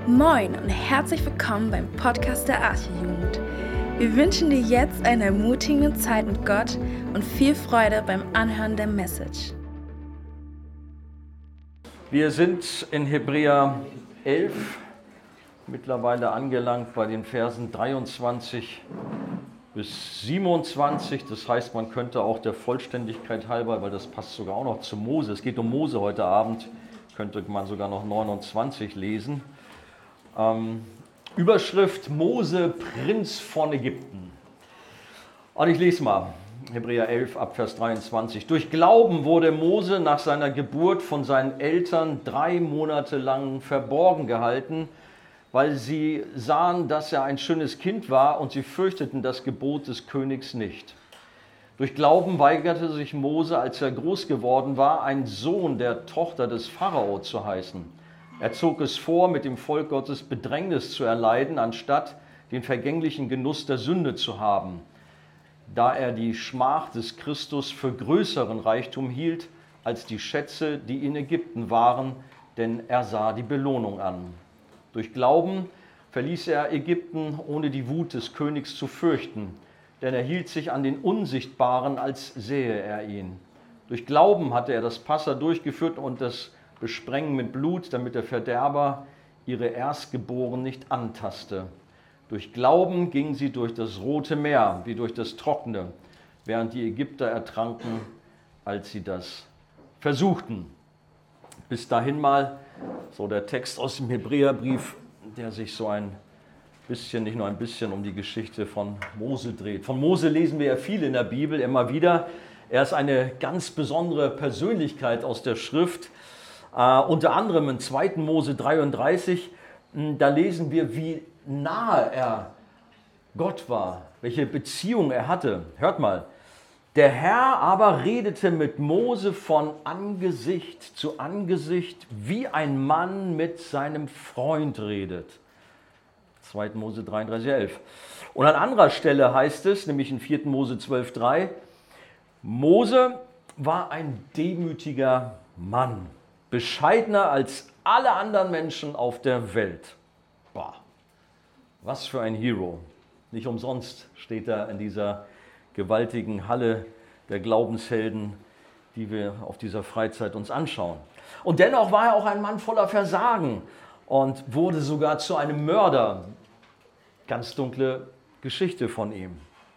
Moin und herzlich willkommen beim Podcast der Arche-Jugend. Wir wünschen dir jetzt eine ermutigende Zeit mit Gott und viel Freude beim Anhören der Message. Wir sind in Hebräer 11 mittlerweile angelangt bei den Versen 23 bis 27. Das heißt, man könnte auch der Vollständigkeit halber, weil das passt sogar auch noch zu Mose, es geht um Mose heute Abend, könnte man sogar noch 29 lesen. Überschrift Mose, Prinz von Ägypten. Und ich lese mal, Hebräer 11 ab Vers 23. Durch Glauben wurde Mose nach seiner Geburt von seinen Eltern 3 Monate lang verborgen gehalten, weil sie sahen, dass er ein schönes Kind war und sie fürchteten das Gebot des Königs nicht. Durch Glauben weigerte sich Mose, als er groß geworden war, ein Sohn der Tochter des Pharao zu heißen. Er zog es vor, mit dem Volk Gottes Bedrängnis zu erleiden, anstatt den vergänglichen Genuss der Sünde zu haben, da er die Schmach des Christus für größeren Reichtum hielt als die Schätze, die in Ägypten waren, denn er sah die Belohnung an. Durch Glauben verließ er Ägypten, ohne die Wut des Königs zu fürchten, denn er hielt sich an den Unsichtbaren, als sähe er ihn. Durch Glauben hatte er das Passa durchgeführt und das Besprengen mit Blut, damit der Verderber ihre Erstgeborenen nicht antaste. Durch Glauben gingen sie durch das Rote Meer, wie durch das Trockene, während die Ägypter ertranken, als sie das versuchten. Bis dahin mal so der Text aus dem Hebräerbrief, der sich so ein bisschen, nicht nur ein bisschen, um die Geschichte von Mose dreht. Von Mose lesen wir ja viel in der Bibel, immer wieder. Er ist eine ganz besondere Persönlichkeit aus der Schrift. Unter anderem in 2. Mose 33, da lesen wir, wie nahe er Gott war, welche Beziehung er hatte. Hört mal. Der Herr aber redete mit Mose von Angesicht zu Angesicht, wie ein Mann mit seinem Freund redet. 2. Mose 33, 11. Und an anderer Stelle heißt es, nämlich in 4. Mose 12, 3, Mose war ein demütiger Mann, bescheidener als alle anderen Menschen auf der Welt. Boah, was für ein Hero. Nicht umsonst steht er in dieser gewaltigen Halle der Glaubenshelden, die wir auf dieser Freizeit uns anschauen. Und dennoch war er auch ein Mann voller Versagen und wurde sogar zu einem Mörder. Ganz dunkle Geschichte von ihm.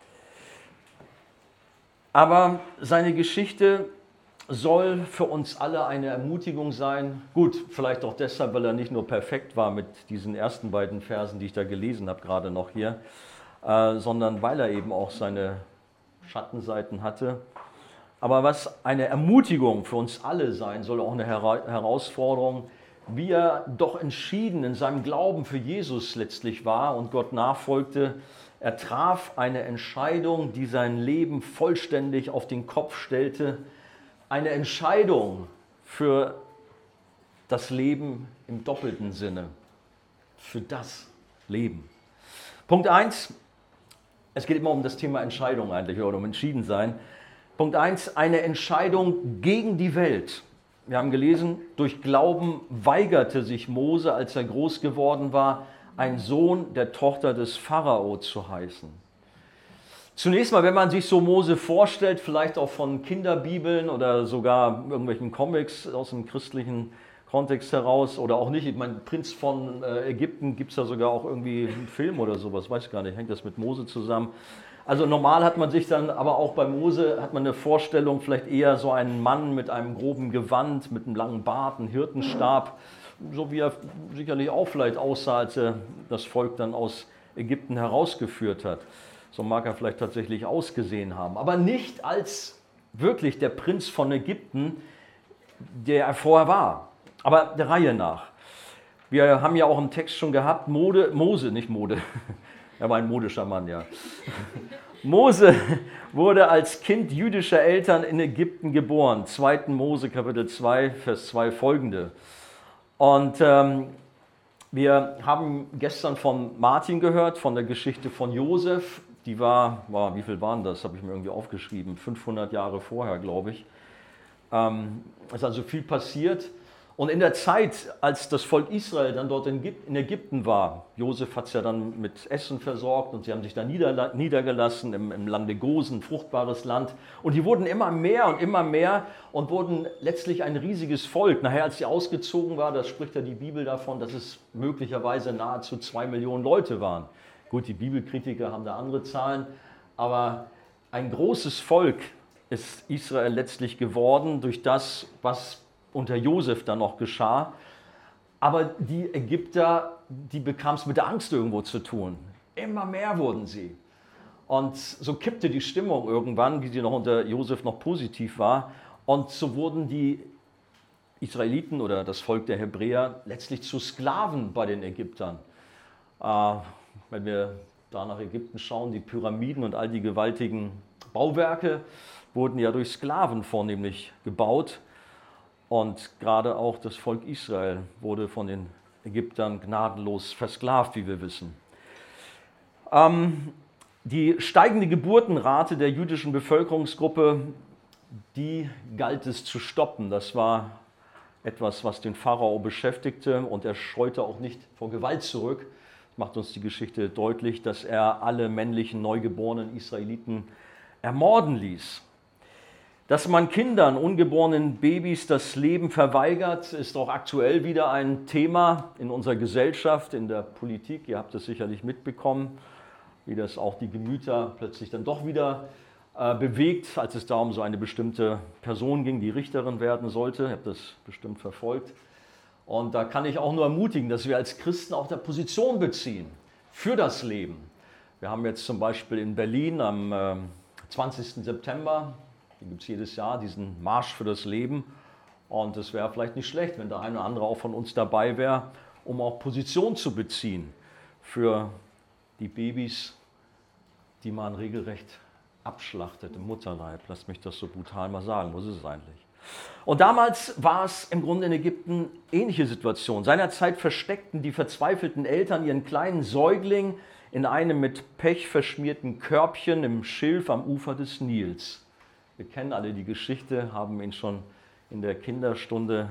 Aber seine Geschichte soll für uns alle eine Ermutigung sein. Gut, vielleicht auch deshalb, weil er nicht nur perfekt war mit diesen ersten beiden Versen, die ich da gelesen habe, gerade noch hier, sondern weil er eben auch seine Schattenseiten hatte. Aber was eine Ermutigung für uns alle sein soll, auch eine Herausforderung, wie er doch entschieden in seinem Glauben für Jesus letztlich war und Gott nachfolgte. Er traf eine Entscheidung, die sein Leben vollständig auf den Kopf stellte. Eine Entscheidung für das Leben im doppelten Sinne. Für das Leben. Punkt 1, es geht immer um das Thema Entscheidung eigentlich, oder um Entschiedensein. Punkt 1, eine Entscheidung gegen die Welt. Wir haben gelesen, durch Glauben weigerte sich Mose, als er groß geworden war, ein Sohn der Tochter des Pharao zu heißen. Zunächst mal, wenn man sich so Mose vorstellt, vielleicht auch von Kinderbibeln oder sogar irgendwelchen Comics aus dem christlichen Kontext heraus oder auch nicht, ich meine, Prinz von Ägypten gibt es ja sogar auch irgendwie einen Film oder sowas, weiß ich gar nicht, hängt das mit Mose zusammen. Also normal hat man sich dann, aber auch bei Mose hat man eine Vorstellung, vielleicht eher so einen Mann mit einem groben Gewand, mit einem langen Bart, einem Hirtenstab, so wie er sicherlich auch vielleicht aussah, als er das Volk dann aus Ägypten herausgeführt hat. So mag er vielleicht tatsächlich ausgesehen haben, aber nicht als wirklich der Prinz von Ägypten, der er vorher war. Aber der Reihe nach. Wir haben ja auch im Text schon gehabt, Mose, nicht Mode, er war ein modischer Mann, ja. Mose wurde als Kind jüdischer Eltern in Ägypten geboren. 2. Mose, Kapitel 2, Vers 2 folgende. Und wir haben gestern von Martin gehört, von der Geschichte von Josef. Die war, wie viel waren das? Habe ich mir irgendwie aufgeschrieben. 500 Jahre vorher, glaube ich. Es ist also viel passiert. Und in der Zeit, als das Volk Israel dann dort in Ägypten war, Josef hat es ja dann mit Essen versorgt und sie haben sich da niedergelassen im Lande Gosen, fruchtbares Land. Und die wurden immer mehr und wurden letztlich ein riesiges Volk. Nachher, als sie ausgezogen war, das spricht ja die Bibel davon, dass es möglicherweise nahezu 2 Millionen Leute waren. Gut, die Bibelkritiker haben da andere Zahlen, aber ein großes Volk ist Israel letztlich geworden durch das, was unter Josef dann noch geschah. Aber die Ägypter, die bekamen es mit der Angst irgendwo zu tun. Immer mehr wurden sie. Und so kippte die Stimmung irgendwann, wie sie noch unter Josef noch positiv war. Und so wurden die Israeliten oder das Volk der Hebräer letztlich zu Sklaven bei den Ägyptern. Wenn wir da nach Ägypten schauen, die Pyramiden und all die gewaltigen Bauwerke wurden ja durch Sklaven vornehmlich gebaut. Und gerade auch das Volk Israel wurde von den Ägyptern gnadenlos versklavt, wie wir wissen. Die steigende Geburtenrate der jüdischen Bevölkerungsgruppe, die galt es zu stoppen. Das war etwas, was den Pharao beschäftigte und er scheute auch nicht vor Gewalt zurück. Das macht uns die Geschichte deutlich, dass er alle männlichen, neugeborenen Israeliten ermorden ließ. Dass man Kindern, ungeborenen Babys das Leben verweigert, ist auch aktuell wieder ein Thema in unserer Gesellschaft, in der Politik. Ihr habt es sicherlich mitbekommen, wie das auch die Gemüter plötzlich dann doch wieder bewegt, als es da um so eine bestimmte Person ging, die Richterin werden sollte. Ihr habt das bestimmt verfolgt. Und da kann ich auch nur ermutigen, dass wir als Christen auch der Position beziehen für das Leben. Wir haben jetzt zum Beispiel in Berlin am 20. September, den gibt es jedes Jahr, diesen Marsch für das Leben. Und es wäre vielleicht nicht schlecht, wenn der eine oder andere auch von uns dabei wäre, um auch Position zu beziehen für die Babys, die man regelrecht abschlachtet im Mutterleib. Lasst mich das so brutal mal sagen, was ist es eigentlich? Und damals war es im Grunde in Ägypten ähnliche Situation. Seinerzeit versteckten die verzweifelten Eltern ihren kleinen Säugling in einem mit Pech verschmierten Körbchen im Schilf am Ufer des Nils. Wir kennen alle die Geschichte, haben ihn schon in der Kinderstunde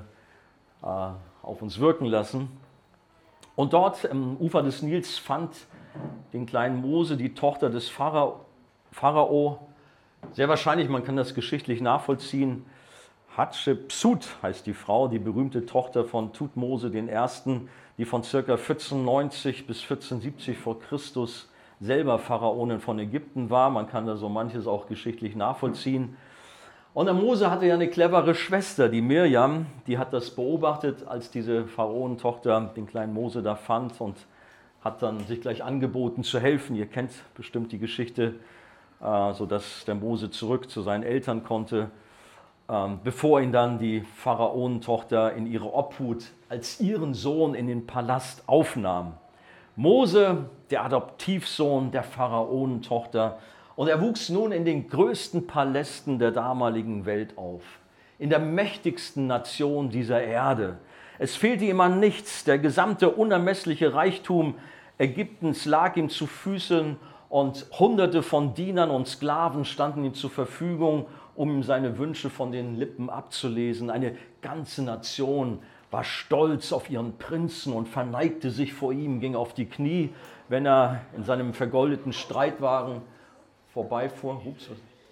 auf uns wirken lassen. Und dort am Ufer des Nils fand den kleinen Mose, die Tochter des Pharao, sehr wahrscheinlich, man kann das geschichtlich nachvollziehen, Hatschepsut heißt die Frau, die berühmte Tochter von Thutmose I., die von ca. 1490 bis 1470 vor Christus selber Pharaonin von Ägypten war. Man kann da so manches auch geschichtlich nachvollziehen. Und der Mose hatte ja eine clevere Schwester, die Mirjam, die hat das beobachtet, als diese Pharaonentochter den kleinen Mose da fand und hat dann sich gleich angeboten zu helfen. Ihr kennt bestimmt die Geschichte, sodass der Mose zurück zu seinen Eltern konnte, bevor ihn dann die Pharaonentochter in ihre Obhut als ihren Sohn in den Palast aufnahm. Mose, der Adoptivsohn der Pharaonentochter, und er wuchs nun in den größten Palästen der damaligen Welt auf, in der mächtigsten Nation dieser Erde. Es fehlte ihm an nichts, der gesamte unermessliche Reichtum Ägyptens lag ihm zu Füßen und Hunderte von Dienern und Sklaven standen ihm zur Verfügung, um ihm seine Wünsche von den Lippen abzulesen. Eine ganze Nation war stolz auf ihren Prinzen und verneigte sich vor ihm, ging auf die Knie, wenn er in seinem vergoldeten Streitwagen vorbeifuhr. Ups,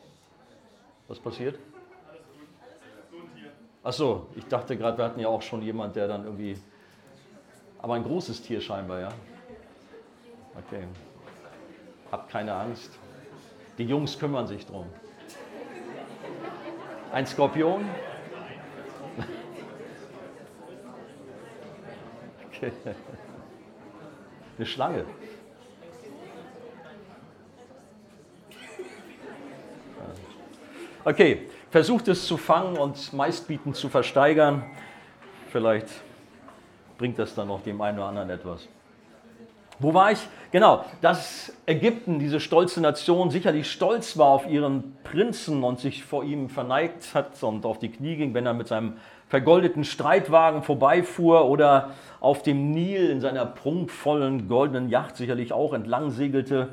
was passiert? Ach so, ich dachte gerade, wir hatten ja auch schon jemand, der dann irgendwie... Aber ein großes Tier scheinbar, ja? Okay. Habt keine Angst. Die Jungs kümmern sich drum. Ein Skorpion? Okay. Eine Schlange. Okay, versucht es zu fangen und meistbietend zu versteigern. Vielleicht bringt das dann noch dem einen oder anderen etwas. Wo war ich? Genau, dass Ägypten, diese stolze Nation, sicherlich stolz war auf ihren Prinzen und sich vor ihm verneigt hat und auf die Knie ging, wenn er mit seinem vergoldeten Streitwagen vorbeifuhr oder auf dem Nil in seiner prunkvollen goldenen Yacht sicherlich auch entlang segelte.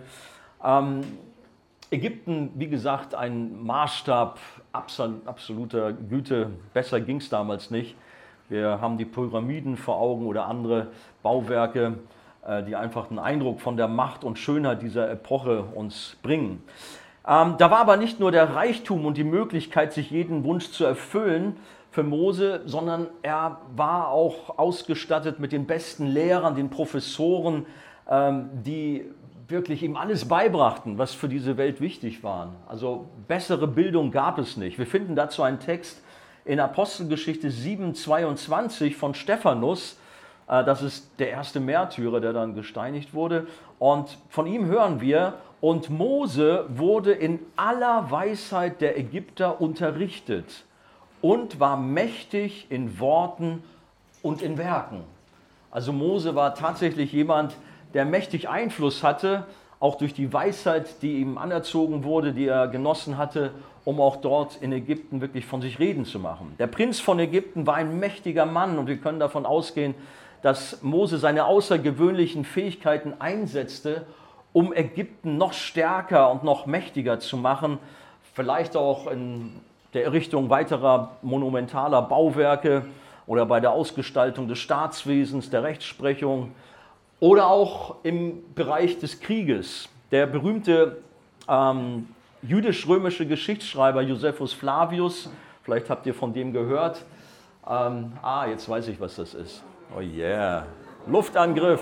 Ägypten, wie gesagt, ein Maßstab absoluter Güte, besser ging es damals nicht, Wir haben die Pyramiden vor Augen oder andere Bauwerke, die einfach einen Eindruck von der Macht und Schönheit dieser Epoche uns bringen. Da war aber nicht nur der Reichtum und die Möglichkeit, sich jeden Wunsch zu erfüllen für Mose, sondern er war auch ausgestattet mit den besten Lehrern, den Professoren, die wirklich ihm alles beibrachten, was für diese Welt wichtig war. Also bessere Bildung gab es nicht. Wir finden dazu einen Text in Apostelgeschichte 7,22 von Stephanus. Das ist der erste Märtyrer, der dann gesteinigt wurde. Und von ihm hören wir, und Mose wurde in aller Weisheit der Ägypter unterrichtet und war mächtig in Worten und in Werken. Also Mose war tatsächlich jemand, der mächtig Einfluss hatte, auch durch die Weisheit, die ihm anerzogen wurde, die er genossen hatte, um auch dort in Ägypten wirklich von sich reden zu machen. Der Prinz von Ägypten war ein mächtiger Mann und wir können davon ausgehen, dass Mose seine außergewöhnlichen Fähigkeiten einsetzte, um Ägypten noch stärker und noch mächtiger zu machen, vielleicht auch in der Errichtung weiterer monumentaler Bauwerke oder bei der Ausgestaltung des Staatswesens, der Rechtsprechung oder auch im Bereich des Krieges. Der berühmte jüdisch-römische Geschichtsschreiber Josephus Flavius, vielleicht habt ihr von dem gehört. Jetzt weiß ich, was das ist. Oh yeah, Luftangriff.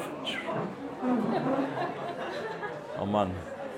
Oh Mann.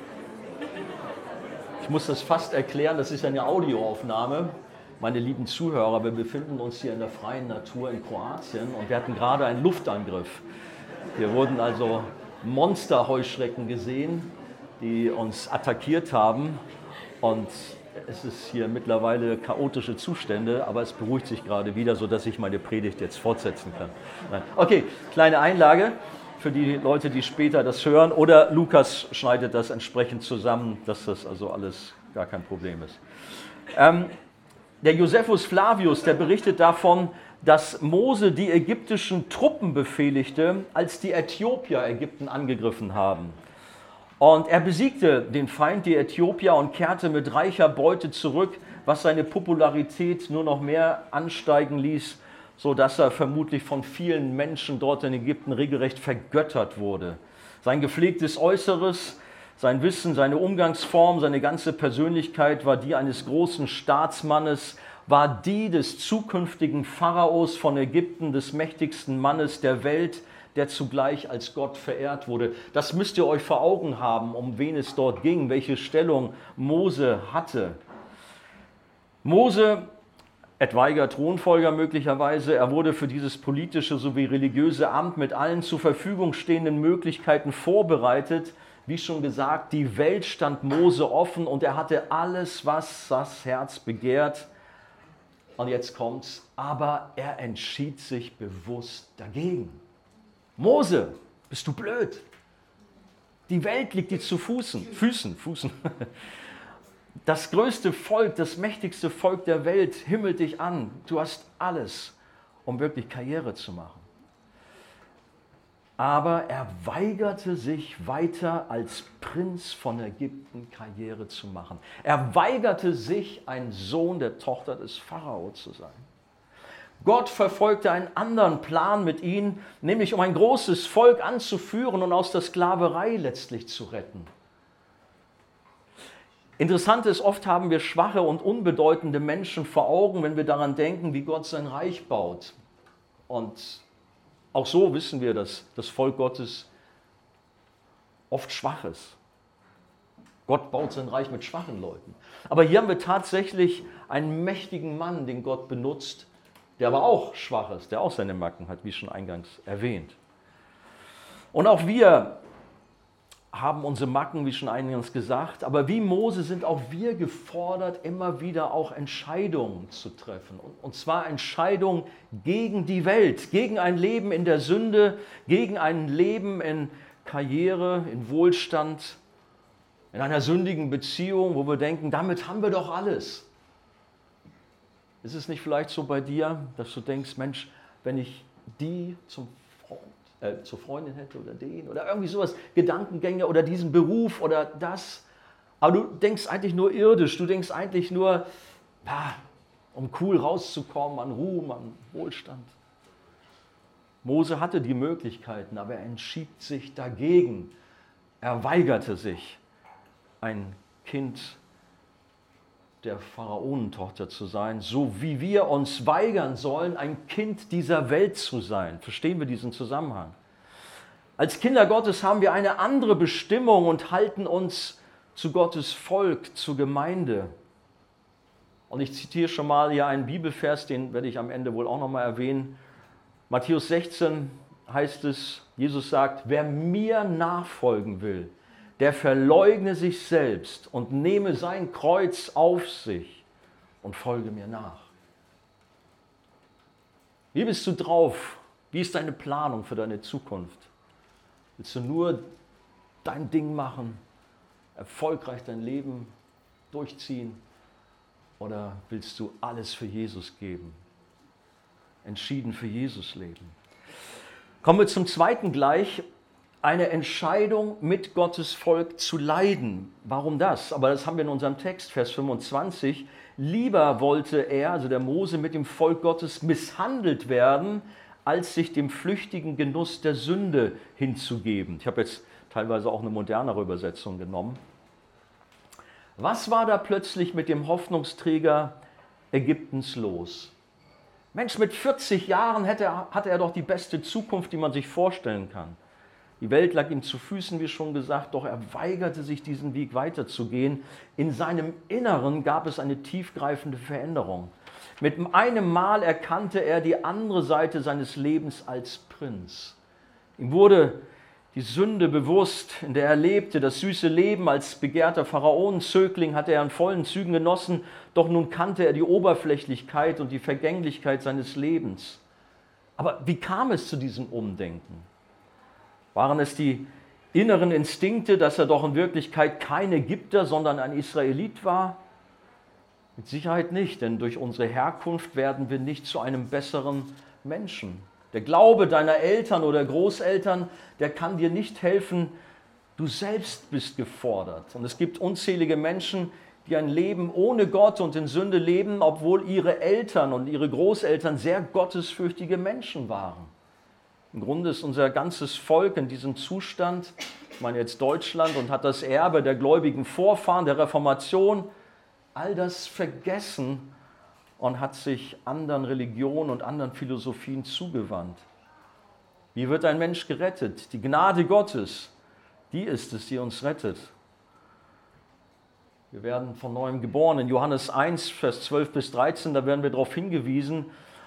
Ich muss das fast erklären, das ist eine Audioaufnahme. Meine lieben Zuhörer, wir befinden uns hier in der freien Natur in Kroatien und wir hatten gerade einen Luftangriff. Hier wurden also Monsterheuschrecken gesehen, die uns attackiert haben und es ist hier mittlerweile chaotische Zustände, aber es beruhigt sich gerade wieder, sodass ich meine Predigt jetzt fortsetzen kann. Okay, kleine Einlage für die Leute, die später das hören oder Lukas schneidet das entsprechend zusammen, dass das also alles gar kein Problem ist. Der Josephus Flavius, der berichtet davon, dass Mose die ägyptischen Truppen befehligte, als die Äthiopier Ägypten angegriffen haben. Und er besiegte den Feind, die Äthiopier, und kehrte mit reicher Beute zurück, was seine Popularität nur noch mehr ansteigen ließ, sodass er vermutlich von vielen Menschen dort in Ägypten regelrecht vergöttert wurde. Sein gepflegtes Äußeres, sein Wissen, seine Umgangsform, seine ganze Persönlichkeit war die eines großen Staatsmannes, war die des zukünftigen Pharaos von Ägypten, des mächtigsten Mannes der Welt, der zugleich als Gott verehrt wurde. Das müsst ihr euch vor Augen haben, um wen es dort ging, welche Stellung Mose hatte. Mose, etwaiger Thronfolger möglicherweise, er wurde für dieses politische sowie religiöse Amt mit allen zur Verfügung stehenden Möglichkeiten vorbereitet. Wie schon gesagt, die Welt stand Mose offen und er hatte alles, was das Herz begehrt. Und jetzt kommt's, aber er entschied sich bewusst dagegen. Mose, bist du blöd? Die Welt liegt dir zu Füßen. Das größte Volk, das mächtigste Volk der Welt himmelt dich an. Du hast alles, um wirklich Karriere zu machen. Aber er weigerte sich weiter als Prinz von Ägypten Karriere zu machen. Er weigerte sich, ein Sohn der Tochter des Pharao zu sein. Gott verfolgte einen anderen Plan mit ihm, nämlich um ein großes Volk anzuführen und aus der Sklaverei letztlich zu retten. Interessant ist, oft haben wir schwache und unbedeutende Menschen vor Augen, wenn wir daran denken, wie Gott sein Reich baut. Und auch so wissen wir, dass das Volk Gottes oft schwach ist. Gott baut sein Reich mit schwachen Leuten. Aber hier haben wir tatsächlich einen mächtigen Mann, den Gott benutzt, der aber auch schwach ist, der auch seine Macken hat, wie schon eingangs erwähnt. Und auch wir haben unsere Macken, wie schon eingangs gesagt, aber wie Mose sind auch wir gefordert, immer wieder auch Entscheidungen zu treffen. Und zwar Entscheidungen gegen die Welt, gegen ein Leben in der Sünde, gegen ein Leben in Karriere, in Wohlstand, in einer sündigen Beziehung, wo wir denken, damit haben wir doch alles. Ist es nicht vielleicht so bei dir, dass du denkst, Mensch, wenn ich die zur Freundin hätte oder den oder irgendwie sowas, Gedankengänge oder diesen Beruf oder das, aber du denkst eigentlich nur irdisch, du denkst eigentlich nur, um cool rauszukommen, an Ruhm, an Wohlstand. Mose hatte die Möglichkeiten, aber er entschied sich dagegen. Er weigerte sich, ein Kind der Pharaonentochter zu sein, so wie wir uns weigern sollen, ein Kind dieser Welt zu sein. Verstehen wir diesen Zusammenhang? Als Kinder Gottes haben wir eine andere Bestimmung und halten uns zu Gottes Volk, zur Gemeinde. Und ich zitiere schon mal hier einen Bibelvers, den werde ich am Ende wohl auch nochmal erwähnen. Matthäus 16 heißt es, Jesus sagt, wer mir nachfolgen will, der verleugne sich selbst und nehme sein Kreuz auf sich und folge mir nach. Wie bist du drauf? Wie ist deine Planung für deine Zukunft? Willst du nur dein Ding machen, erfolgreich dein Leben durchziehen oder willst du alles für Jesus geben? Entschieden für Jesus leben. Kommen wir zum zweiten gleich. Eine Entscheidung, mit Gottes Volk zu leiden. Warum das? Aber das haben wir in unserem Text, Vers 25. Lieber wollte er, also der Mose, mit dem Volk Gottes misshandelt werden, als sich dem flüchtigen Genuss der Sünde hinzugeben. Ich habe jetzt teilweise auch eine modernere Übersetzung genommen. Was war da plötzlich mit dem Hoffnungsträger Ägyptens los? Mensch, mit 40 Jahren hatte er doch die beste Zukunft, die man sich vorstellen kann. Die Welt lag ihm zu Füßen, wie schon gesagt, doch er weigerte sich, diesen Weg weiterzugehen. In seinem Inneren gab es eine tiefgreifende Veränderung. Mit einem Mal erkannte er die andere Seite seines Lebens als Prinz. Ihm wurde die Sünde bewusst, in der er lebte, das süße Leben als begehrter Pharaonenzögling hatte er in vollen Zügen genossen, doch nun kannte er die Oberflächlichkeit und die Vergänglichkeit seines Lebens. Aber wie kam es zu diesem Umdenken? Waren es die inneren Instinkte, dass er doch in Wirklichkeit kein Ägypter, sondern ein Israelit war? Mit Sicherheit nicht, denn durch unsere Herkunft werden wir nicht zu einem besseren Menschen. Der Glaube deiner Eltern oder Großeltern, der kann dir nicht helfen. Du selbst bist gefordert. Und es gibt unzählige Menschen, die ein Leben ohne Gott und in Sünde leben, obwohl ihre Eltern und ihre Großeltern sehr gottesfürchtige Menschen waren. Im Grunde ist unser ganzes Volk in diesem Zustand, ich meine jetzt Deutschland, und hat das Erbe der gläubigen Vorfahren, der Reformation, all das vergessen und hat sich anderen Religionen und anderen Philosophien zugewandt. Wie wird ein Mensch gerettet? Die Gnade Gottes, die ist es, die uns rettet. Wir werden von neuem geboren. In Johannes 1, Vers 12 bis 13, da werden wir darauf hingewiesen,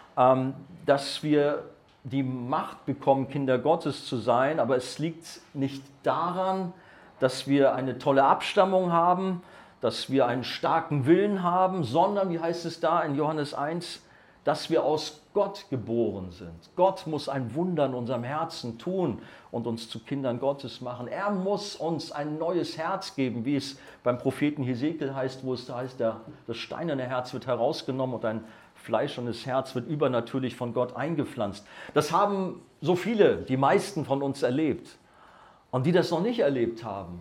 dass wir die Macht bekommen, Kinder Gottes zu sein, aber es liegt nicht daran, dass wir eine tolle Abstammung haben, dass wir einen starken Willen haben, sondern, wie heißt es da in Johannes 1, dass wir aus Gott geboren sind. Gott muss ein Wunder in unserem Herzen tun und uns zu Kindern Gottes machen. Er muss uns ein neues Herz geben, wie es beim Propheten Hesekiel heißt, wo es da heißt, das steinerne Herz wird herausgenommen und ein fleischernes Herz wird übernatürlich von Gott eingepflanzt. Das haben so viele, die meisten von uns erlebt. Und die das noch nicht erlebt haben,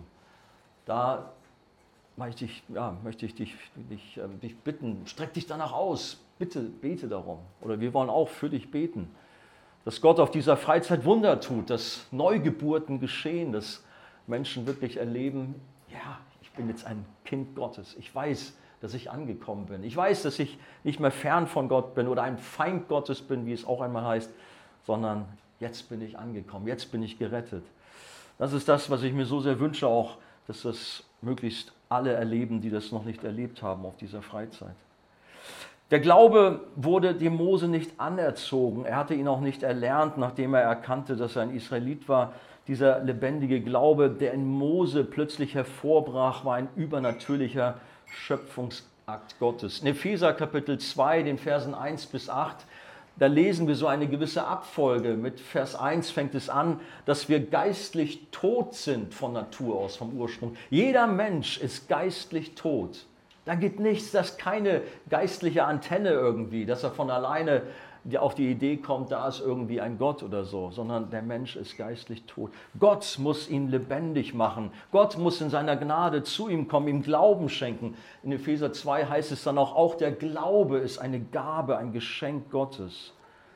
da möchte ich dich bitten, streck dich danach aus, bitte bete darum. Oder wir wollen auch für dich beten, dass Gott auf dieser Freizeit Wunder tut, dass Neugeburten geschehen, dass Menschen wirklich erleben, ja, ich bin jetzt ein Kind Gottes, ich weiß, dass ich angekommen bin. Ich weiß, dass ich nicht mehr fern von Gott bin oder ein Feind Gottes bin, wie es auch einmal heißt, sondern jetzt bin ich angekommen, jetzt bin ich gerettet. Das ist das, was ich mir so sehr wünsche, auch, dass das möglichst alle erleben, die das noch nicht erlebt haben auf dieser Freizeit. Der Glaube wurde dem Mose nicht anerzogen. Er hatte ihn auch nicht erlernt, nachdem er erkannte, dass er ein Israelit war. Dieser lebendige Glaube, der in Mose plötzlich hervorbrach, war ein übernatürlicher Schöpfungsakt Gottes. In Epheser Kapitel 2, den Versen 1 bis 8, da lesen wir so eine gewisse Abfolge. Mit Vers 1 fängt es an, dass wir geistlich tot sind von Natur aus, vom Ursprung. Jeder Mensch ist geistlich tot. Da geht nichts, das ist keine geistliche Antenne irgendwie, dass er von alleine auf die Idee kommt, da ist irgendwie ein Gott oder so, sondern der Mensch ist geistlich tot. Gott muss ihn lebendig machen. Gott muss in seiner Gnade zu ihm kommen, ihm Glauben schenken. In Epheser 2 heißt es dann auch der Glaube ist eine Gabe, ein Geschenk Gottes.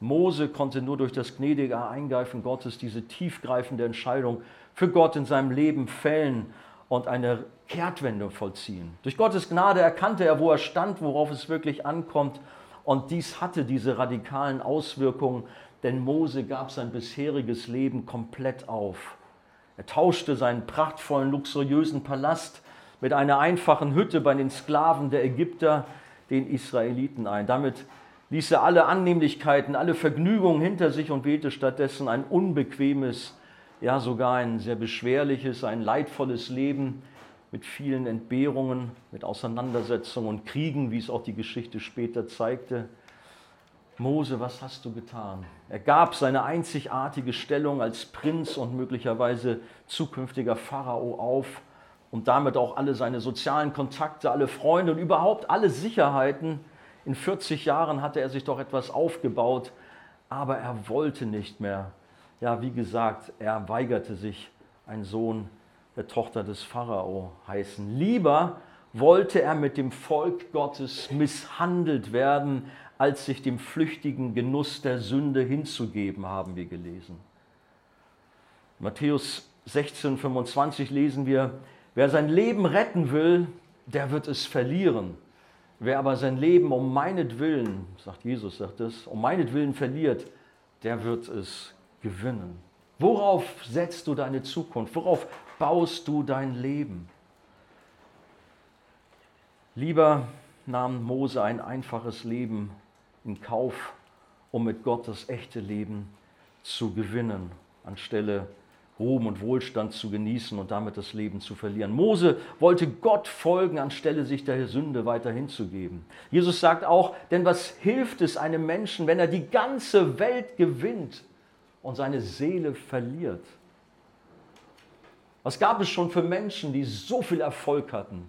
Mose konnte nur durch das gnädige Eingreifen Gottes diese tiefgreifende Entscheidung für Gott in seinem Leben fällen und eine Kehrtwende vollziehen. Durch Gottes Gnade erkannte er, wo er stand, worauf es wirklich ankommt. Und dies hatte diese radikalen Auswirkungen, denn Mose gab sein bisheriges Leben komplett auf. Er tauschte seinen prachtvollen, luxuriösen Palast mit einer einfachen Hütte bei den Sklaven der Ägypter, den Israeliten, ein. Damit ließ er alle Annehmlichkeiten, alle Vergnügungen hinter sich und wählte stattdessen ein unbequemes, ja sogar ein sehr beschwerliches, ein leidvolles Leben mit vielen Entbehrungen, mit Auseinandersetzungen und Kriegen, wie es auch die Geschichte später zeigte. Mose, was hast du getan? Er gab seine einzigartige Stellung als Prinz und möglicherweise zukünftiger Pharao auf und damit auch alle seine sozialen Kontakte, alle Freunde und überhaupt alle Sicherheiten. In 40 Jahren hatte er sich doch etwas aufgebaut, aber er wollte nicht mehr. Ja, wie gesagt, er weigerte sich, ein Sohn der Tochter des Pharao heißen. Lieber wollte er mit dem Volk Gottes misshandelt werden, als sich dem flüchtigen Genuss der Sünde hinzugeben, haben wir gelesen. In Matthäus 16,25 lesen wir, wer sein Leben retten will, der wird es verlieren. Wer aber sein Leben um meinetwillen, sagt Jesus, sagt es, um meinetwillen verliert, der wird es gewinnen. Worauf setzt du deine Zukunft? Worauf baust du dein Leben? Lieber nahm Mose ein einfaches Leben in Kauf, um mit Gott das echte Leben zu gewinnen, anstelle Ruhm und Wohlstand zu genießen und damit das Leben zu verlieren. Mose wollte Gott folgen, anstelle sich der Sünde weiter hinzugeben. Jesus sagt auch, denn was hilft es einem Menschen, wenn er die ganze Welt gewinnt und seine Seele verliert? Was gab es schon für Menschen, die so viel Erfolg hatten?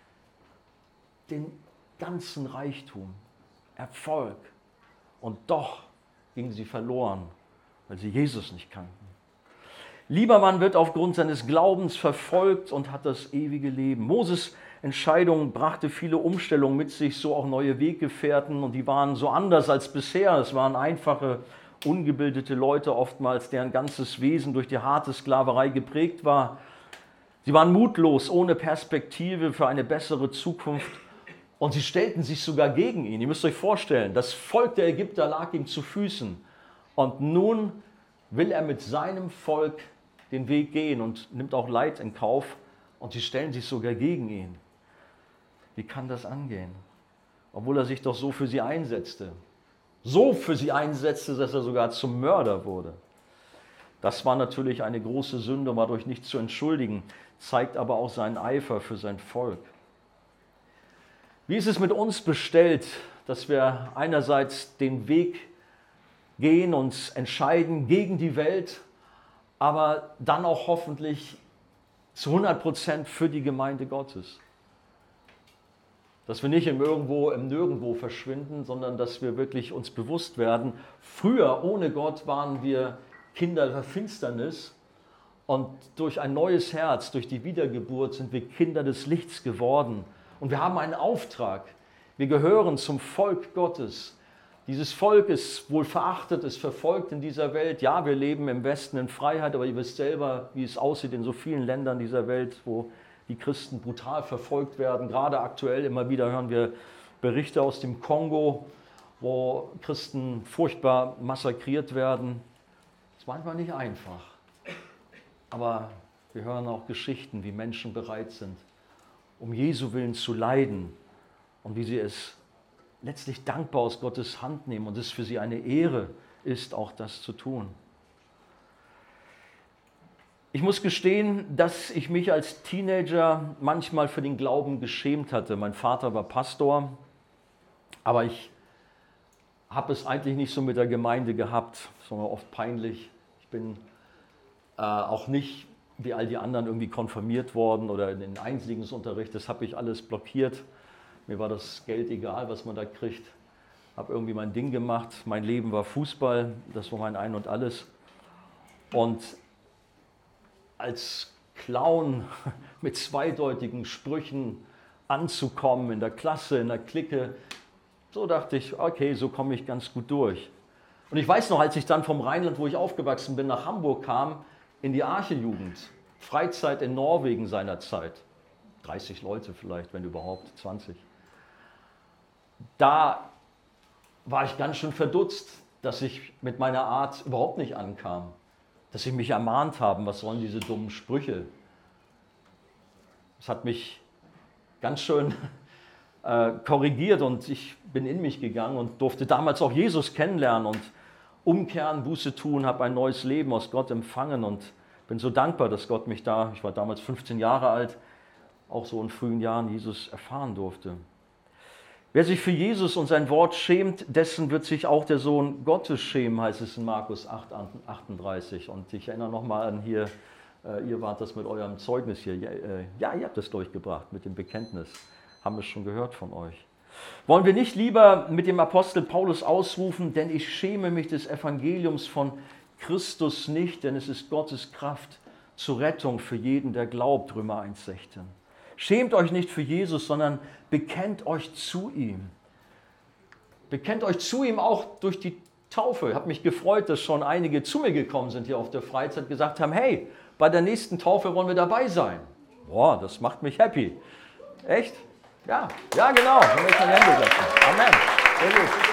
Den ganzen Reichtum, Erfolg. Und doch gingen sie verloren, weil sie Jesus nicht kannten. Liebermann wird aufgrund seines Glaubens verfolgt und hat das ewige Leben. Moses Entscheidung brachte viele Umstellungen mit sich, so auch neue Weggefährten. Und die waren so anders als bisher. Es waren einfache, ungebildete Leute oftmals, deren ganzes Wesen durch die harte Sklaverei geprägt war. Sie waren mutlos, ohne Perspektive für eine bessere Zukunft. Und sie stellten sich sogar gegen ihn. Ihr müsst euch vorstellen, das Volk der Ägypter lag ihm zu Füßen. Und nun will er mit seinem Volk den Weg gehen und nimmt auch Leid in Kauf. Und sie stellen sich sogar gegen ihn. Wie kann das angehen? Obwohl er sich doch so für sie einsetzte. So für sie einsetzte, dass er sogar zum Mörder wurde. Das war natürlich eine große Sünde, war durch nichts zu entschuldigen, zeigt aber auch seinen Eifer für sein Volk. Wie ist es mit uns bestellt, dass wir einerseits den Weg gehen, uns entscheiden gegen die Welt, aber dann auch hoffentlich zu 100% für die Gemeinde Gottes? Dass wir nicht im Nirgendwo verschwinden, sondern dass wir wirklich uns bewusst werden, früher ohne Gott waren wir Kinder der Finsternis und durch ein neues Herz, durch die Wiedergeburt sind wir Kinder des Lichts geworden. Und wir haben einen Auftrag. Wir gehören zum Volk Gottes. Dieses Volk ist wohl verachtet, ist verfolgt in dieser Welt. Ja, wir leben im Westen in Freiheit, aber ihr wisst selber, wie es aussieht in so vielen Ländern dieser Welt, wo die Christen brutal verfolgt werden. Gerade aktuell immer wieder hören wir Berichte aus dem Kongo, wo Christen furchtbar massakriert werden. Das ist manchmal nicht einfach. Aber wir hören auch Geschichten, wie Menschen bereit sind, um Jesu Willen zu leiden und wie sie es letztlich dankbar aus Gottes Hand nehmen und es für sie eine Ehre ist, auch das zu tun. Ich muss gestehen, dass ich mich als Teenager manchmal für den Glauben geschämt hatte. Mein Vater war Pastor, aber ich habe es eigentlich nicht so mit der Gemeinde gehabt. Das war mir oft peinlich. Ich bin auch nicht wie all die anderen irgendwie konfirmiert worden oder in den Einsegnungsunterricht. Das habe ich alles blockiert. Mir war das Geld egal, was man da kriegt. Habe irgendwie mein Ding gemacht. Mein Leben war Fußball. Das war mein Ein und Alles. Und als Clown mit zweideutigen Sprüchen anzukommen in der Klasse, in der Clique, so dachte ich, okay, so komme ich ganz gut durch. Und ich weiß noch, als ich dann vom Rheinland, wo ich aufgewachsen bin, nach Hamburg kam, in die Arche-Jugend, Freizeit in Norwegen seinerzeit, 30 Leute vielleicht, wenn überhaupt, 20. Da war ich ganz schön verdutzt, dass ich mit meiner Art überhaupt nicht ankam, dass sie mich ermahnt haben, was sollen diese dummen Sprüche. Das hat mich ganz schön korrigiert und ich bin in mich gegangen und durfte damals auch Jesus kennenlernen und umkehren, Buße tun, habe ein neues Leben aus Gott empfangen und bin so dankbar, dass Gott mich da, ich war damals 15 Jahre alt, auch so in frühen Jahren Jesus erfahren durfte. Wer sich für Jesus und sein Wort schämt, dessen wird sich auch der Sohn Gottes schämen, heißt es in Markus 8, 38. Und ich erinnere nochmal an hier, ihr wart das mit eurem Zeugnis hier. Ja, ihr habt das durchgebracht mit dem Bekenntnis. Haben wir schon gehört von euch. Wollen wir nicht lieber mit dem Apostel Paulus ausrufen, denn ich schäme mich des Evangeliums von Christus nicht, denn es ist Gottes Kraft zur Rettung für jeden, der glaubt, Römer 1,16. Schämt euch nicht für Jesus, sondern bekennt euch zu ihm. Bekennt euch zu ihm auch durch die Taufe. Ich habe mich gefreut, dass schon einige zu mir gekommen sind hier auf der Freizeit, gesagt haben, hey, bei der nächsten Taufe wollen wir dabei sein. Boah, das macht mich happy. Echt? Ja, genau. Amen. Sehr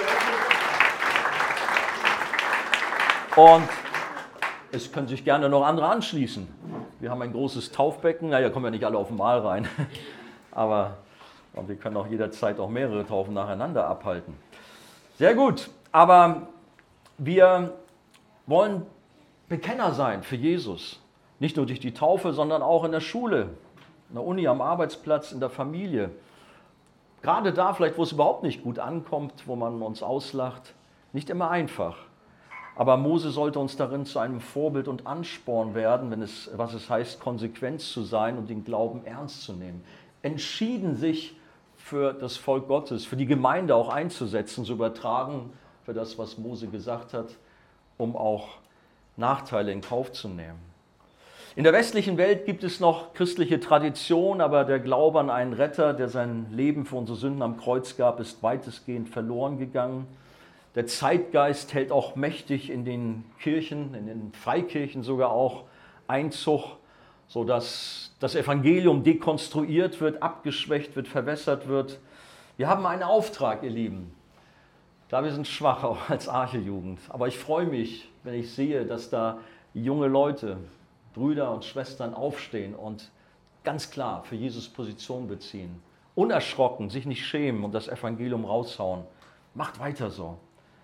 gut. Und es können sich gerne noch andere anschließen. Wir haben ein großes Taufbecken. Naja, kommen ja nicht alle auf einmal rein. Aber wir können auch jederzeit auch mehrere Taufen nacheinander abhalten. Sehr gut. Aber wir wollen Bekenner sein für Jesus. Nicht nur durch die Taufe, sondern auch in der Schule, in der Uni, am Arbeitsplatz, in der Familie. Gerade da vielleicht, wo es überhaupt nicht gut ankommt, wo man uns auslacht. Nicht immer einfach. Aber Mose sollte uns darin zu einem Vorbild und Ansporn werden, was es heißt, konsequent zu sein und den Glauben ernst zu nehmen. Entschieden sich für das Volk Gottes, für die Gemeinde auch einzusetzen, zu übertragen für das, was Mose gesagt hat, um auch Nachteile in Kauf zu nehmen. In der westlichen Welt gibt es noch christliche Tradition, aber der Glaube an einen Retter, der sein Leben für unsere Sünden am Kreuz gab, ist weitestgehend verloren gegangen. Der Zeitgeist hält auch mächtig in den Kirchen, in den Freikirchen sogar auch Einzug, sodass das Evangelium dekonstruiert wird, abgeschwächt wird, verwässert wird. Wir haben einen Auftrag, ihr Lieben. Klar, wir sind schwach, auch als Arche-Jugend. Aber ich freue mich, wenn ich sehe, dass da junge Leute, Brüder und Schwestern aufstehen und ganz klar für Jesus Position beziehen. Unerschrocken, sich nicht schämen und das Evangelium raushauen. Macht weiter so.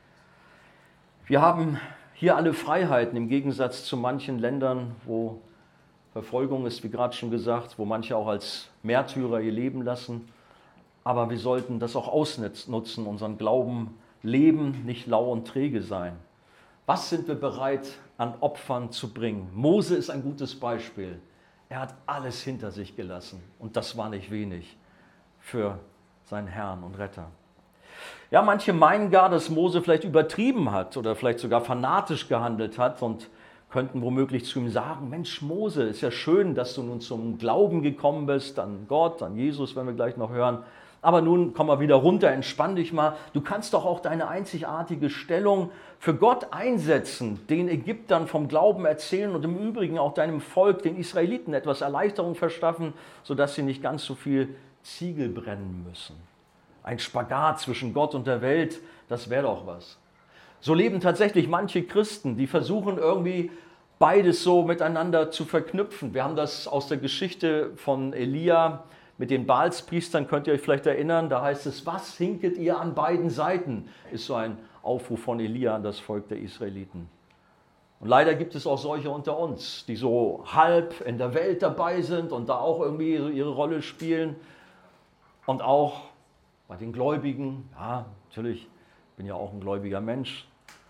Wir haben hier alle Freiheiten im Gegensatz zu manchen Ländern, wo Verfolgung ist, wie gerade schon gesagt, wo manche auch als Märtyrer ihr Leben lassen. Aber wir sollten das auch ausnutzen, unseren Glauben leben, nicht lau und träge sein. Was sind wir bereit an Opfern zu bringen? Mose ist ein gutes Beispiel. Er hat alles hinter sich gelassen und das war nicht wenig für seinen Herrn und Retter. Ja, manche meinen gar, dass Mose vielleicht übertrieben hat oder vielleicht sogar fanatisch gehandelt hat und könnten womöglich zu ihm sagen, Mensch Mose, ist ja schön, dass du nun zum Glauben gekommen bist, an Gott, an Jesus, wenn wir gleich noch hören. Aber nun komm mal wieder runter, entspann dich mal. Du kannst doch auch deine einzigartige Stellung für Gott einsetzen, den Ägyptern vom Glauben erzählen und im Übrigen auch deinem Volk, den Israeliten, etwas Erleichterung verschaffen, sodass sie nicht ganz so viel Ziegel brennen müssen. Ein Spagat zwischen Gott und der Welt, das wäre doch was. So leben tatsächlich manche Christen, die versuchen irgendwie beides so miteinander zu verknüpfen. Wir haben das aus der Geschichte von Elia mit den Baalspriestern, könnt ihr euch vielleicht erinnern, da heißt es, was hinket ihr an beiden Seiten? Ist so ein Aufruf von Elia an das Volk der Israeliten. Und leider gibt es auch solche unter uns, die so halb in der Welt dabei sind und da auch irgendwie so ihre Rolle spielen. Und auch bei den Gläubigen, ja, natürlich, ich bin ja auch ein gläubiger Mensch.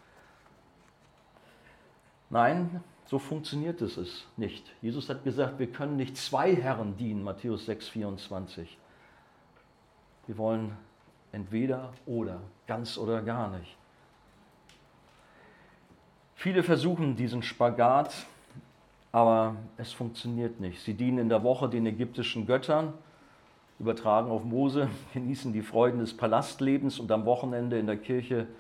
Nein, so funktioniert es nicht. Jesus hat gesagt, wir können nicht zwei Herren dienen, Matthäus 6,24. Wir wollen entweder oder, ganz oder gar nicht. Viele versuchen diesen Spagat, aber es funktioniert nicht. Sie dienen in der Woche den ägyptischen Göttern, übertragen auf Mose, genießen die Freuden des Palastlebens und am Wochenende in der Kirche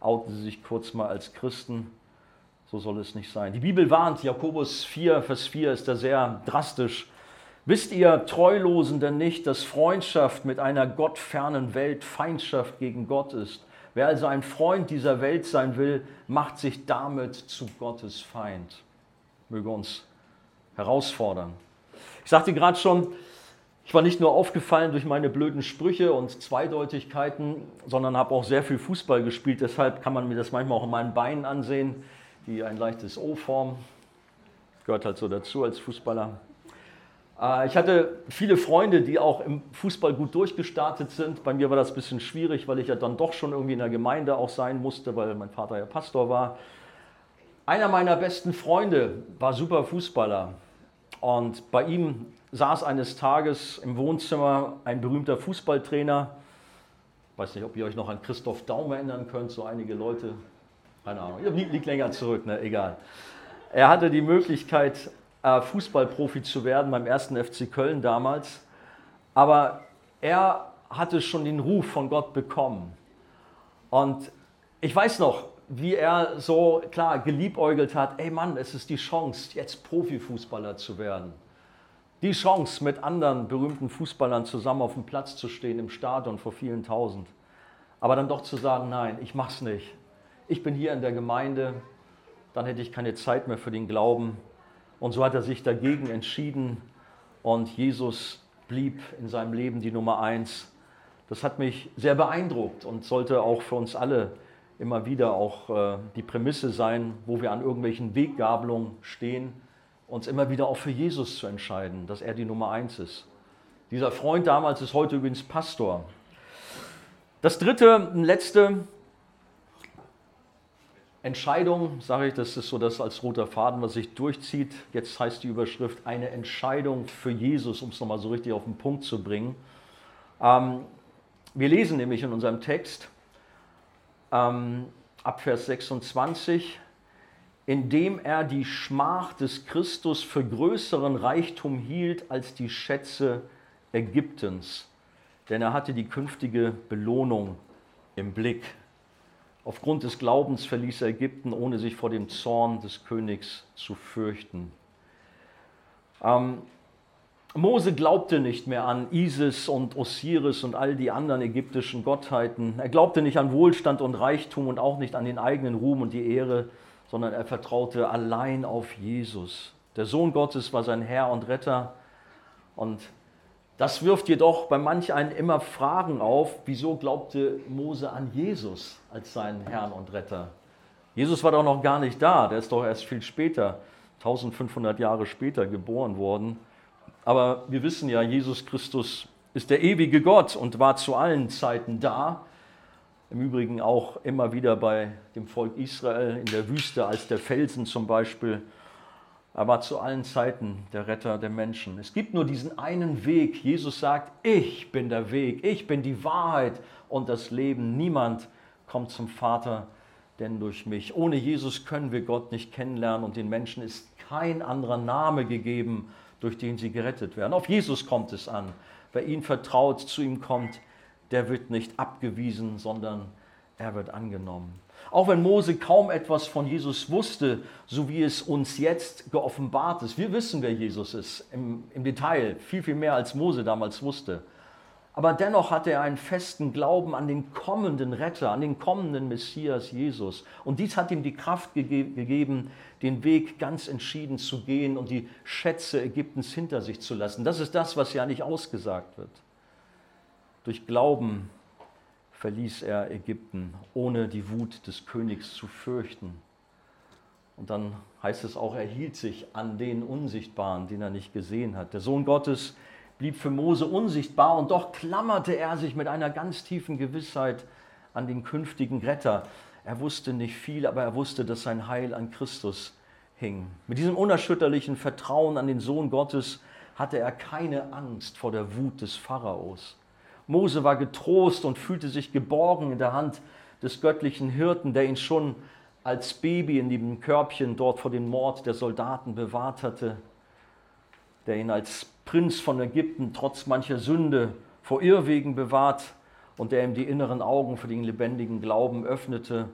outen sie sich kurz mal als Christen. So soll es nicht sein. Die Bibel warnt, Jakobus 4, Vers 4 ist da sehr drastisch. Wisst ihr Treulosen denn nicht, dass Freundschaft mit einer gottfernen Welt Feindschaft gegen Gott ist? Wer also ein Freund dieser Welt sein will, macht sich damit zu Gottes Feind. Möge uns herausfordern. Ich sagte gerade schon, ich war nicht nur aufgefallen durch meine blöden Sprüche und Zweideutigkeiten, sondern habe auch sehr viel Fußball gespielt. Deshalb kann man mir das manchmal auch in meinen Beinen ansehen, die ein leichtes O formen. Gehört halt so dazu als Fußballer. Ich hatte viele Freunde, die auch im Fußball gut durchgestartet sind. Bei mir war das ein bisschen schwierig, weil ich ja dann doch schon irgendwie in der Gemeinde auch sein musste, weil mein Vater ja Pastor war. Einer meiner besten Freunde war super Fußballer und bei ihm saß eines Tages im Wohnzimmer ein berühmter Fußballtrainer. Ich weiß nicht, ob ihr euch noch an Christoph Daum erinnern könnt, so einige Leute. Keine Ahnung, liegt länger zurück, ne? Egal. Er hatte die Möglichkeit, Fußballprofi zu werden beim 1. FC Köln damals, aber er hatte schon den Ruf von Gott bekommen. Und ich weiß noch, wie er so klar geliebäugelt hat, ey Mann, es ist die Chance, jetzt Profifußballer zu werden. Die Chance, mit anderen berühmten Fußballern zusammen auf dem Platz zu stehen, im Stadion vor vielen Tausend. Aber dann doch zu sagen, nein, ich mach's nicht. Ich bin hier in der Gemeinde, dann hätte ich keine Zeit mehr für den Glauben. Und so hat er sich dagegen entschieden und Jesus blieb in seinem Leben die Nummer 1. Das hat mich sehr beeindruckt und sollte auch für uns alle immer wieder auch die Prämisse sein, wo wir an irgendwelchen Weggabelungen stehen, uns immer wieder auch für Jesus zu entscheiden, dass er die Nummer 1 ist. Dieser Freund damals ist heute übrigens Pastor. Das dritte und letzte Entscheidung, sage ich, das ist so das als roter Faden, was sich durchzieht. Jetzt heißt die Überschrift, eine Entscheidung für Jesus, um es nochmal so richtig auf den Punkt zu bringen. Wir lesen nämlich in unserem Text ab Vers 26, indem er die Schmach des Christus für größeren Reichtum hielt als die Schätze Ägyptens, denn er hatte die künftige Belohnung im Blick. Aufgrund des Glaubens verließ er Ägypten, ohne sich vor dem Zorn des Königs zu fürchten. Mose glaubte nicht mehr an Isis und Osiris und all die anderen ägyptischen Gottheiten. Er glaubte nicht an Wohlstand und Reichtum und auch nicht an den eigenen Ruhm und die Ehre, sondern er vertraute allein auf Jesus. Der Sohn Gottes war sein Herr und Retter. Und das wirft jedoch bei manch einen immer Fragen auf, wieso glaubte Mose an Jesus als seinen Herrn und Retter? Jesus war doch noch gar nicht da, der ist doch erst viel später, 1500 Jahre später geboren worden. Aber wir wissen ja, Jesus Christus ist der ewige Gott und war zu allen Zeiten da. Im Übrigen auch immer wieder bei dem Volk Israel in der Wüste als der Felsen zum Beispiel. Er war zu allen Zeiten der Retter der Menschen. Es gibt nur diesen einen Weg. Jesus sagt, ich bin der Weg, ich bin die Wahrheit und das Leben. Niemand kommt zum Vater, denn durch mich. Ohne Jesus können wir Gott nicht kennenlernen und den Menschen ist kein anderer Name gegeben, durch den sie gerettet werden. Auf Jesus kommt es an. Wer ihn vertraut, zu ihm kommt, der wird nicht abgewiesen, sondern er wird angenommen. Auch wenn Mose kaum etwas von Jesus wusste, so wie es uns jetzt geoffenbart ist. Wir wissen, wer Jesus ist, im Detail, viel, viel mehr als Mose damals wusste. Aber dennoch hatte er einen festen Glauben an den kommenden Retter, an den kommenden Messias Jesus. Und dies hat ihm die Kraft gegeben, den Weg ganz entschieden zu gehen und die Schätze Ägyptens hinter sich zu lassen. Das ist das, was ja nicht ausgesagt wird. Durch Glauben verließ er Ägypten, ohne die Wut des Königs zu fürchten. Und dann heißt es auch, er hielt sich an den Unsichtbaren, den er nicht gesehen hat. Der Sohn Gottes blieb für Mose unsichtbar und doch klammerte er sich mit einer ganz tiefen Gewissheit an den künftigen Retter. Er wusste nicht viel, aber er wusste, dass sein Heil an Christus hing. Mit diesem unerschütterlichen Vertrauen an den Sohn Gottes hatte er keine Angst vor der Wut des Pharaos. Mose war getrost und fühlte sich geborgen in der Hand des göttlichen Hirten, der ihn schon als Baby in dem Körbchen dort vor dem Mord der Soldaten bewahrt hatte, der ihn als Prinz von Ägypten trotz mancher Sünde vor Irrwegen bewahrt und der ihm die inneren Augen für den lebendigen Glauben öffnete.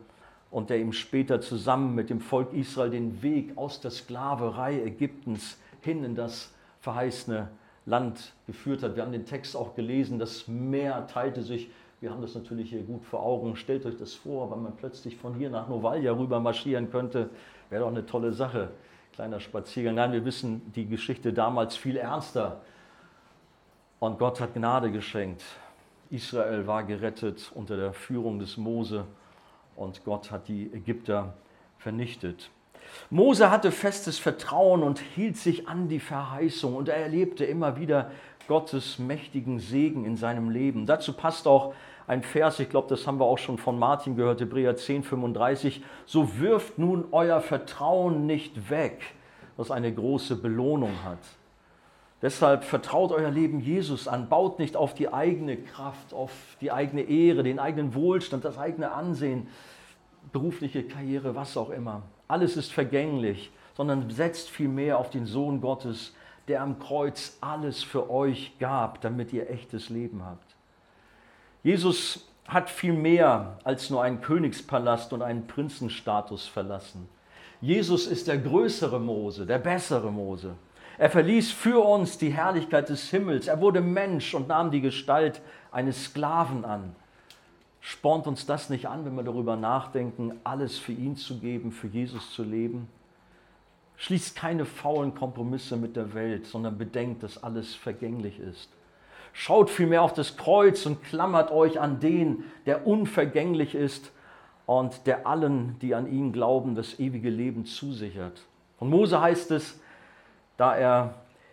und der ihm später zusammen mit dem Volk Israel den Weg aus der Sklaverei Ägyptens hin in das verheißene Land geführt hat. Wir haben den Text auch gelesen, das Meer teilte sich. Wir haben das natürlich hier gut vor Augen. Stellt euch das vor, wenn man plötzlich von hier nach Novalja rüber marschieren könnte. Wäre doch eine tolle Sache. Kleiner Spaziergang. Nein, wir wissen die Geschichte damals viel ernster. Und Gott hat Gnade geschenkt. Israel war gerettet unter der Führung des Mose und Gott hat die Ägypter vernichtet. Mose hatte festes Vertrauen und hielt sich an die Verheißung und er erlebte immer wieder Gottes mächtigen Segen in seinem Leben. Dazu passt auch ein Vers, ich glaube, das haben wir auch schon von Martin gehört, Hebräer 10,35. So wirft nun euer Vertrauen nicht weg, was eine große Belohnung hat. Deshalb vertraut euer Leben Jesus an, baut nicht auf die eigene Kraft, auf die eigene Ehre, den eigenen Wohlstand, das eigene Ansehen, berufliche Karriere, was auch immer. Alles ist vergänglich, sondern setzt vielmehr auf den Sohn Gottes, der am Kreuz alles für euch gab, damit ihr echtes Leben habt. Jesus hat viel mehr als nur einen Königspalast und einen Prinzenstatus verlassen. Jesus ist der größere Mose, der bessere Mose. Er verließ für uns die Herrlichkeit des Himmels. Er wurde Mensch und nahm die Gestalt eines Sklaven an. Spornt uns das nicht an, wenn wir darüber nachdenken, alles für ihn zu geben, für Jesus zu leben? Schließt keine faulen Kompromisse mit der Welt, sondern bedenkt, dass alles vergänglich ist. Schaut vielmehr auf das Kreuz und klammert euch an den, der unvergänglich ist und der allen, die an ihn glauben, das ewige Leben zusichert. Von Mose heißt es, da er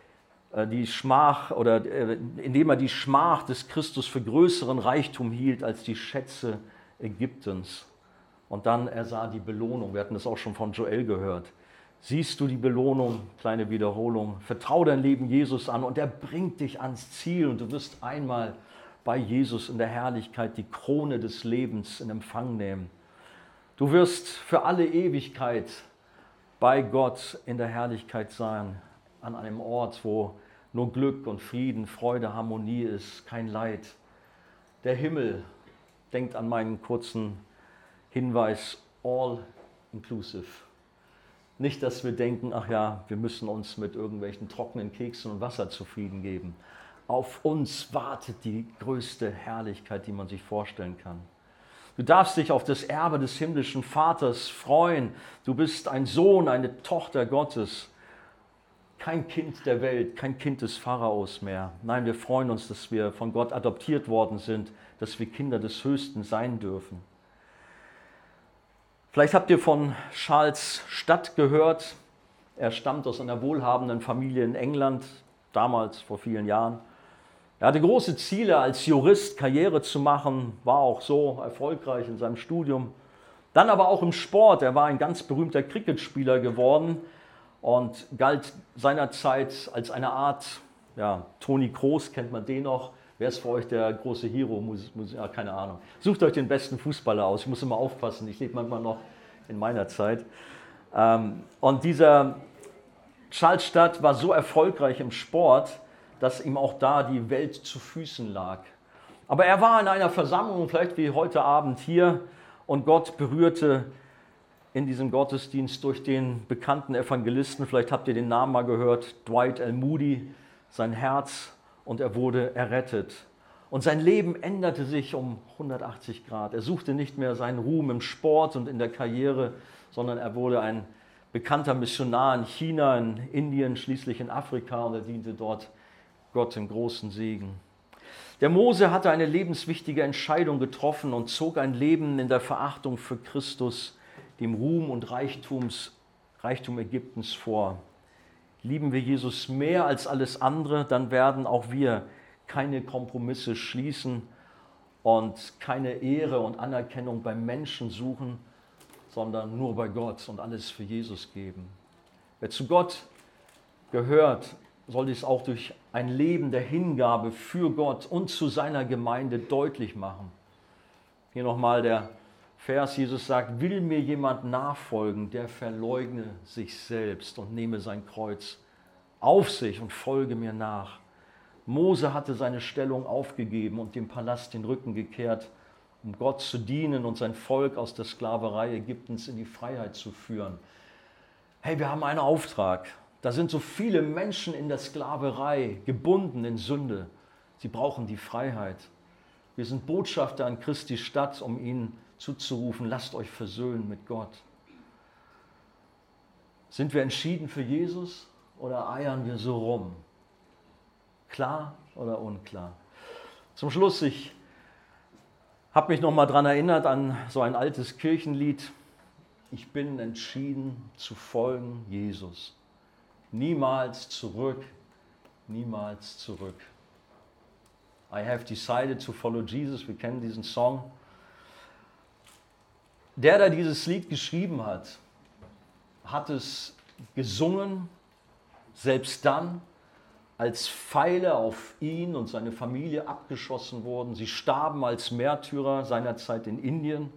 indem er die Schmach des Christus für größeren Reichtum hielt als die Schätze Ägyptens. Und dann ersah die Belohnung. Wir hatten das auch schon von Joel gehört. Siehst du die Belohnung? Kleine Wiederholung. Vertrau dein Leben Jesus an und er bringt dich ans Ziel und du wirst einmal bei Jesus in der Herrlichkeit die Krone des Lebens in Empfang nehmen. Du wirst für alle Ewigkeit bei Gott in der Herrlichkeit sein, an einem Ort, wo nur Glück und Frieden, Freude, Harmonie ist, kein Leid. Der Himmel, denkt an meinen kurzen Hinweis, all inclusive. Nicht, dass wir denken, ach ja, wir müssen uns mit irgendwelchen trockenen Keksen und Wasser zufrieden geben. Auf uns wartet die größte Herrlichkeit, die man sich vorstellen kann. Du darfst dich auf das Erbe des himmlischen Vaters freuen. Du bist ein Sohn, eine Tochter Gottes. Kein Kind der Welt, kein Kind des Pharaos mehr. Nein, wir freuen uns, dass wir von Gott adoptiert worden sind, dass wir Kinder des Höchsten sein dürfen. Vielleicht habt ihr von Charles Stadt gehört. Er stammt aus einer wohlhabenden Familie in England, damals vor vielen Jahren. Er hatte große Ziele, als Jurist Karriere zu machen, war auch so erfolgreich in seinem Studium. Dann aber auch im Sport. Er war ein ganz berühmter Cricketspieler geworden und galt seinerzeit als eine Art, ja, Toni Kroos, kennt man den noch? Wer ist für euch der große Hero? Ja, keine Ahnung. Sucht euch den besten Fußballer aus. Ich muss immer aufpassen, ich lebe manchmal noch in meiner Zeit. Und dieser Charles Stadt war so erfolgreich im Sport, dass ihm auch da die Welt zu Füßen lag. Aber er war in einer Versammlung, vielleicht wie heute Abend hier, und Gott berührte in diesem Gottesdienst durch den bekannten Evangelisten, vielleicht habt ihr den Namen mal gehört, Dwight L. Moody, sein Herz, und er wurde errettet. Und sein Leben änderte sich um 180 Grad. Er suchte nicht mehr seinen Ruhm im Sport und in der Karriere, sondern er wurde ein bekannter Missionar in China, in Indien, schließlich in Afrika, und er diente dort Gott im großen Segen. Der Mose hatte eine lebenswichtige Entscheidung getroffen und zog ein Leben in der Verachtung für Christus, dem Ruhm und Reichtum Ägyptens vor. Lieben wir Jesus mehr als alles andere, dann werden auch wir keine Kompromisse schließen und keine Ehre und Anerkennung beim Menschen suchen, sondern nur bei Gott und alles für Jesus geben. Wer zu Gott gehört, soll dies auch durch ein Leben der Hingabe für Gott und zu seiner Gemeinde deutlich machen. Hier nochmal der Vers, Jesus sagt, will mir jemand nachfolgen, der verleugne sich selbst und nehme sein Kreuz auf sich und folge mir nach. Mose hatte seine Stellung aufgegeben und dem Palast den Rücken gekehrt um Gott zu dienen und sein Volk aus der Sklaverei Ägyptens in die Freiheit zu führen. Hey, wir haben einen Auftrag. Da sind so viele Menschen in der Sklaverei, gebunden in Sünde. Sie brauchen die Freiheit. Wir sind Botschafter an Christi Stadt, um ihnen zuzurufen, lasst euch versöhnen mit Gott. Sind wir entschieden für Jesus oder eiern wir so rum? Klar oder unklar? Zum Schluss, ich habe mich noch mal daran erinnert an so ein altes Kirchenlied. Ich bin entschieden zu folgen Jesus. Niemals zurück, niemals zurück. I have decided to follow Jesus. Wir kennen diesen Song. Der dieses Lied geschrieben hat, hat es gesungen, selbst dann, als Pfeile auf ihn und seine Familie abgeschossen wurden. Sie starben als Märtyrer seinerzeit in Indien.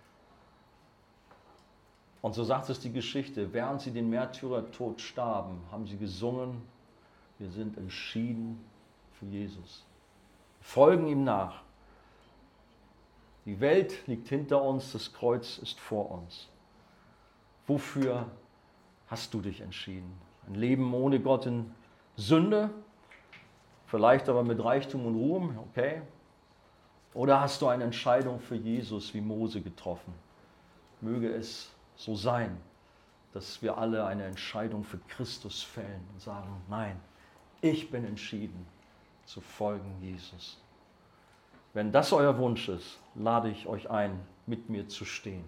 Und so sagt es die Geschichte, während sie den Märtyrertod starben, haben sie gesungen, wir sind entschieden für Jesus. Folgen ihm nach. Die Welt liegt hinter uns, das Kreuz ist vor uns. Wofür hast du dich entschieden? Ein Leben ohne Gott in Sünde, vielleicht aber mit Reichtum und Ruhm, okay? Oder hast du eine Entscheidung für Jesus wie Mose getroffen? Möge es so sein, dass wir alle eine Entscheidung für Christus fällen und sagen, nein, ich bin entschieden zu folgen Jesus. Wenn das euer Wunsch ist, lade ich euch ein, mit mir zu stehen.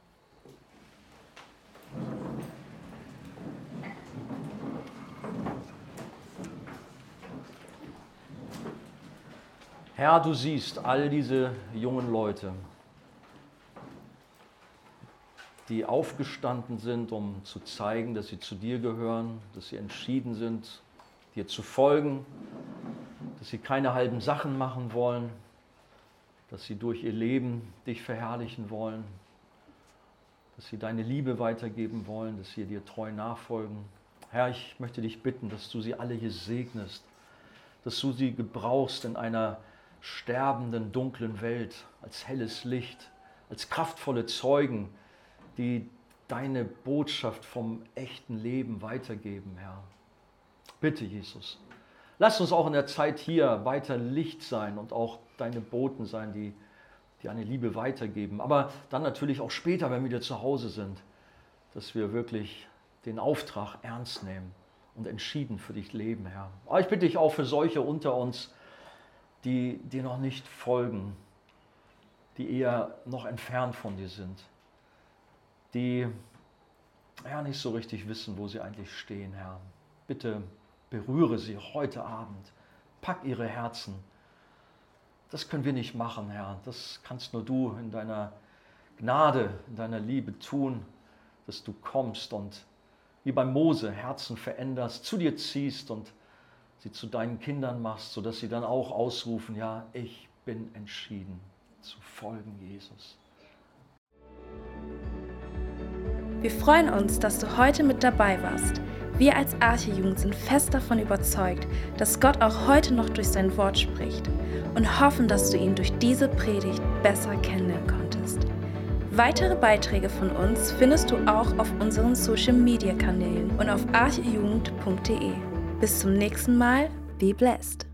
Herr, du siehst all diese jungen Leute, die aufgestanden sind, um zu zeigen, dass sie zu dir gehören, dass sie entschieden sind, dir zu folgen, dass sie keine halben Sachen machen wollen, dass sie durch ihr Leben dich verherrlichen wollen, dass sie deine Liebe weitergeben wollen, dass sie dir treu nachfolgen. Herr, ich möchte dich bitten, dass du sie alle hier segnest, dass du sie gebrauchst in einer sterbenden, dunklen Welt als helles Licht, als kraftvolle Zeugen, die deine Botschaft vom echten Leben weitergeben, Herr. Bitte, Jesus, lass uns auch in der Zeit hier weiter Licht sein und auch deine Boten sein, die eine Liebe weitergeben. Aber dann natürlich auch später, wenn wir wieder zu Hause sind, dass wir wirklich den Auftrag ernst nehmen und entschieden für dich leben, Herr. Aber ich bitte dich auch für solche unter uns, die dir noch nicht folgen, die eher noch entfernt von dir sind, die nicht so richtig wissen, wo sie eigentlich stehen, Herr. Bitte berühre sie heute Abend, pack ihre Herzen. Das können wir nicht machen, Herr. Das kannst nur du in deiner Gnade, in deiner Liebe tun, dass du kommst und wie bei Mose Herzen veränderst, zu dir ziehst und sie zu deinen Kindern machst, sodass sie dann auch ausrufen, ja, ich bin entschieden zu folgen, Jesus. Wir freuen uns, dass du heute mit dabei warst. Wir als Arche-Jugend sind fest davon überzeugt, dass Gott auch heute noch durch sein Wort spricht und hoffen, dass du ihn durch diese Predigt besser kennenlernen konntest. Weitere Beiträge von uns findest du auch auf unseren Social-Media-Kanälen und auf archejugend.de. Bis zum nächsten Mal, be blessed.